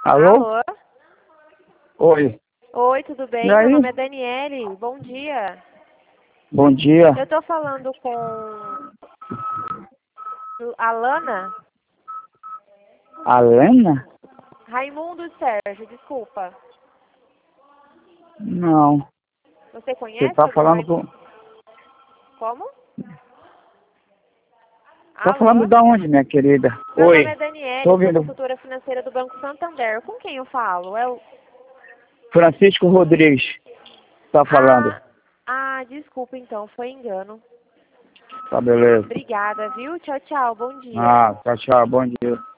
Alô? Alô? Oi. Oi, tudo bem? E aí? Meu nome é Daniele. Bom dia. Bom dia. Eu tô falando com a Lana? Alena? Raimundo Sérgio, desculpa. Não. Você Você conhece tá o falando Raimundo? com... Como? Tá falando Alô? da onde, minha querida? Meu nome é Oi. Daniele, Tô sou ouvindo. consultora financeira do Banco Santander. Com quem eu falo? Francisco Rodrigues. Tá falando. Desculpa então, foi engano. Tá beleza. Obrigada, viu? Tchau, tchau. Bom dia. Ah, tchau, tchau. Bom dia.